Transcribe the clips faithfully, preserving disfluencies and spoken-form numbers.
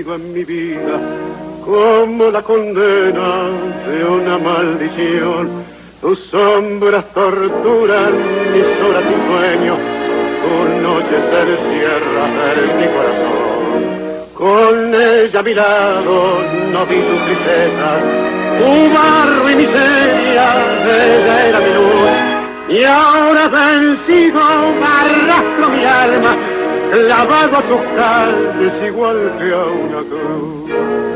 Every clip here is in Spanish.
contigo en mi vida, como la condena de una maldición. Tus sombras torturan mis horas y sueños, tus noches encierran en mi corazón. Con ella a mi lado no vi tu tristeza, tu barro y miseria, ella era mi luz. Y ahora vencido arrastro mi alma, clavado a tus calles igual que a una cruz.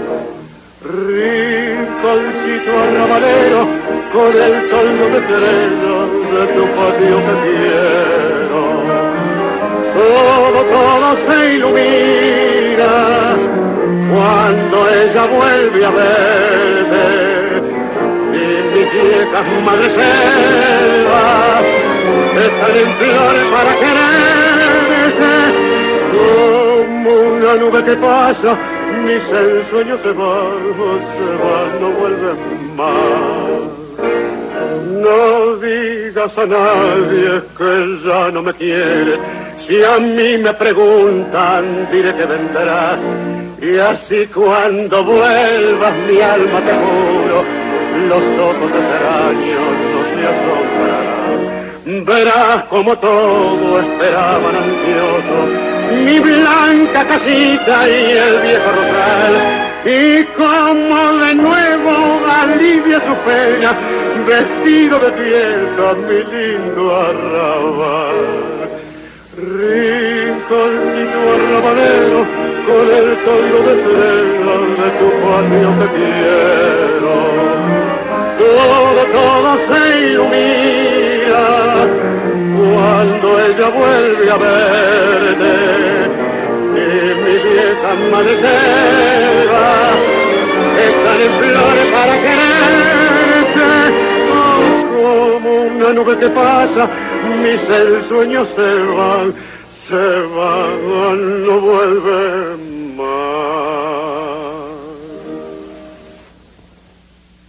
Rinconcito arrabalero, con el toldo de estrellas de tu patio que quiero. Todo, todo se ilumina cuando ella vuelve a verte. Y mis viejas madreselvas están en flores para quererte. Como una nube que pasa, mis ensueños se van, se van, no vuelven más. No digas a nadie que ya no me quiere, si a mí me preguntan, diré que vendrás. Y así cuando vuelvas mi alma te juro, los ojos extraños no se asombrarán. Verás como todo esperaban ansiosos, mi blanca casita y el viejo rosal. Y como de nuevo alivia su pena, vestido de fiesta mi lindo arrabal. Rinconcito arrabalero, con el toldo de estrellas de tu patio te quiero. Todo, todo se ilumina cuando ella vuelve a verte. Y mi vieja madreselva están en flores para quererte. Oh, como una nube que pasa, mis ensueños se van, se van, no vuelven más.